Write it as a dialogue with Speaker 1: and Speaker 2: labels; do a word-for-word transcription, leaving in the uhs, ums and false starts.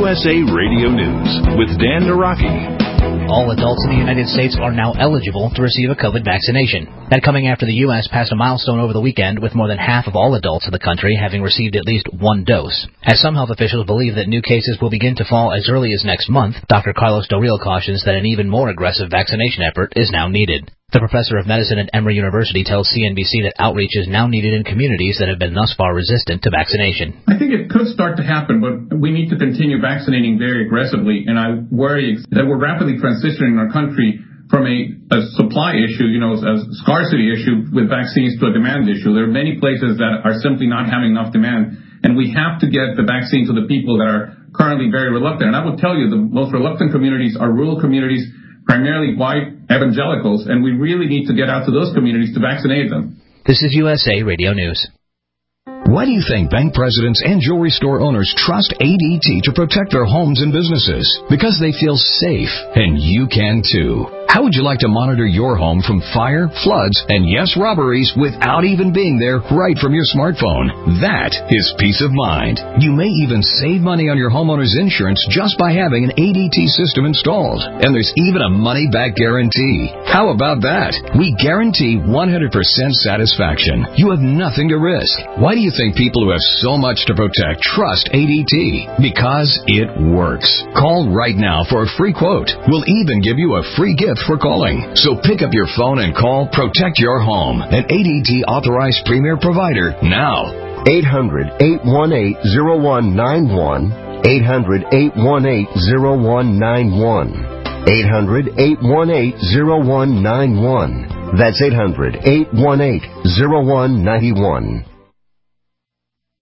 Speaker 1: S A Radio News with Dan Naraki.
Speaker 2: All adults in the United States are now eligible to receive a COVID vaccination. That coming after the U S passed a milestone over the weekend with more than half of all adults in the country having received at least one dose. As some health officials believe that new cases will begin to fall as early as next month, Doctor Carlos Del Real cautions that an even more aggressive vaccination effort is now needed. The professor of medicine at Emory University tells C N B C that outreach is now needed in communities that have been thus far resistant to vaccination.
Speaker 3: I think it could start to happen, but we need to continue vaccinating very aggressively, and I worry that we're rapidly transitioning our country from a, a supply issue, you know, a scarcity issue with vaccines to a demand issue. There are many places that are simply not having enough demand, and we have to get the vaccine to the people that are currently very reluctant. And I will tell you, the most reluctant communities are rural communities, primarily white evangelicals, and we really need to get out to those communities to vaccinate them.
Speaker 2: This is U S A Radio News.
Speaker 4: Why do you think bank presidents and jewelry store owners trust A D T to protect their homes and businesses? Because they feel safe, and you can too. How would you like to monitor your home from fire, floods, and yes, robberies without even being there right from your smartphone? That is peace of mind. You may even save money on your homeowner's insurance just by having an A D T system installed. And there's even a money-back guarantee. How about that? We guarantee one hundred percent satisfaction. You have nothing to risk. Why do you think people who have so much to protect trust A D T? Because it works. Call right now for a free quote. We'll even give you a free gift for calling. So pick up your phone and call Protect Your Home, an A D T authorized premier provider now.
Speaker 5: eight hundred, eight one eight, zero one nine one. eight hundred, eight one eight, zero one nine one. eight hundred, eight one eight, zero one nine one. That's eight hundred, eight one eight, zero one nine one.